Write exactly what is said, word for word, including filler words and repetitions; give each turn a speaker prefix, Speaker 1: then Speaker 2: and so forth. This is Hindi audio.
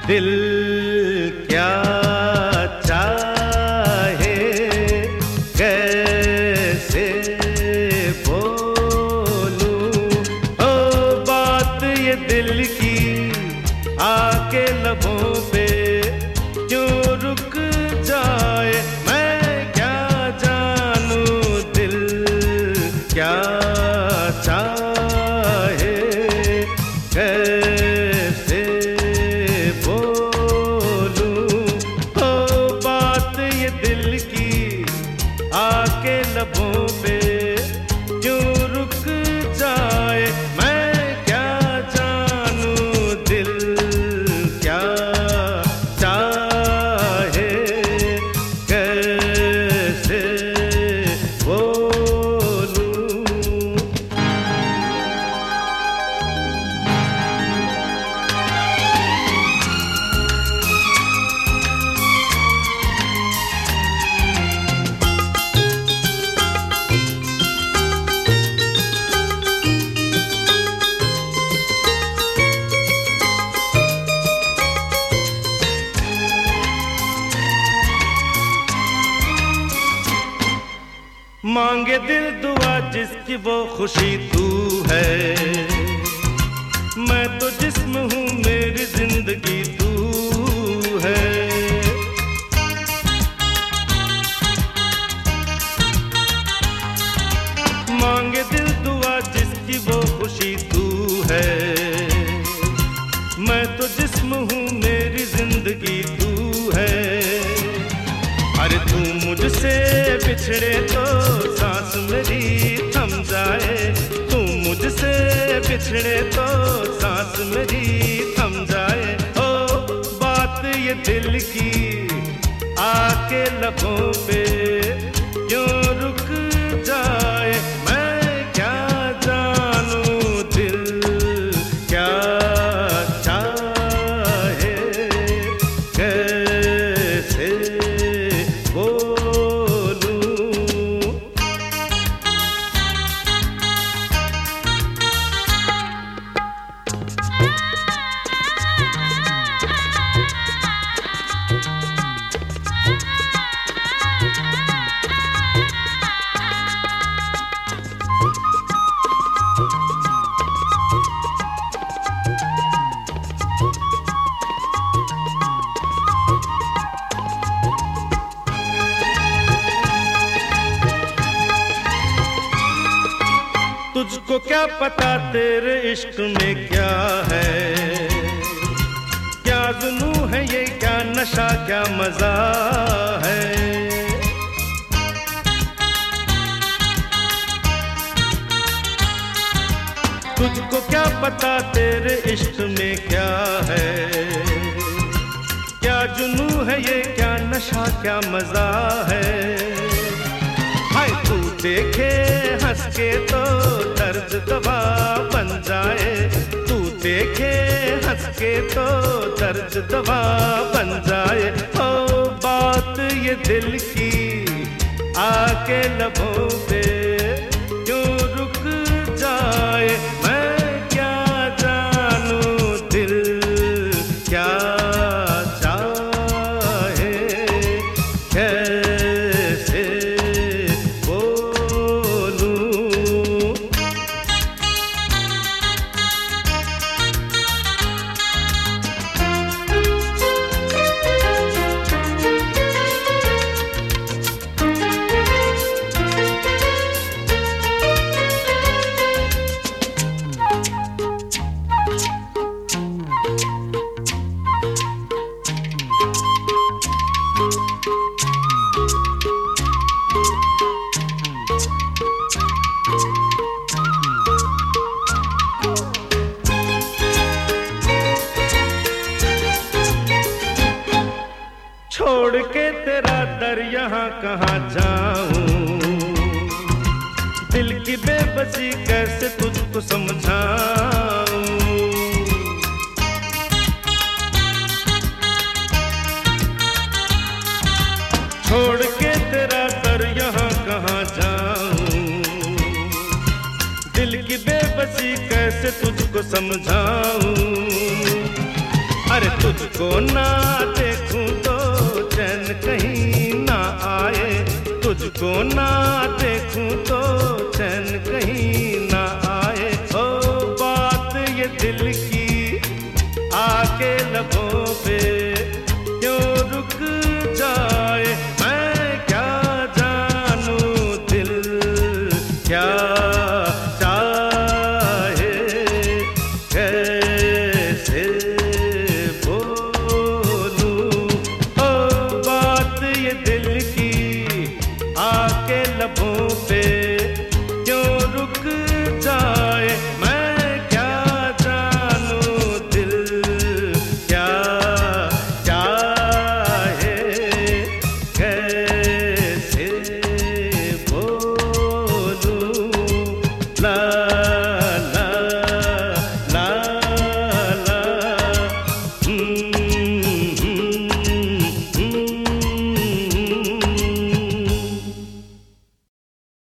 Speaker 1: दिल क्या चाहे कैसे बोलूं, ओ बात ये दिल की आके लबों पे क्यों रुक जाए, मैं क्या जानूं दिल क्या चाहे कैसे बोलूं, ओ बात ये दिल की आके लबों पे क्यों रुक जाए, मैं क्या जानूं दिल क्या चाहे कैसे बोलूं। मांगे दिल दुआ जिसकी वो खुशी तू है, मैं तो जिस्म हूँ मेरी जिंदगी तू है। मांगे दिल दुआ जिसकी वो खुशी तू है, मैं तो जिस्म हूँ मेरी जिंदगी तू है। अरे तू मुझसे बिछड़े तो सांस मेरी थम जाए, तू मुझसे बिछड़े तो सांस मेरी थम जाए, ओ बात ये दिल की आके लबों पे क्यों रुक जाए, मैं क्या जानूं दिल क्या चाहे कैसे बोलूं। तुझको क्या पता तेरे इश्क में क्या है, क्या जुनून है ये क्या नशा क्या मजा है। तुझको क्या पता तेरे इश्क में क्या है, क्या जुनून है ये क्या नशा क्या मजा है। हाय तू देखे हंस के तो दर्द दवा बन जाए, तू देखे हंस के तो दर्द दवा बन जाए, ओ बात ये दिल की आके लबों पे क्यों रुक जाए, मैं क्या जानूं दिल क्या चाहे कैसे छोड़ के तेरा दर यहाँ कहाँ जाऊं, दिल की बेबसी कैसे तुझको समझाऊं। छोड़ के तेरा दर यहाँ कहाँ जाऊं, दिल की बेबसी कैसे तुझको समझाऊं। अरे तुझको ना देखूं तो चैन कहीं ना आए, तुझको ना देखूं तो चैन कहीं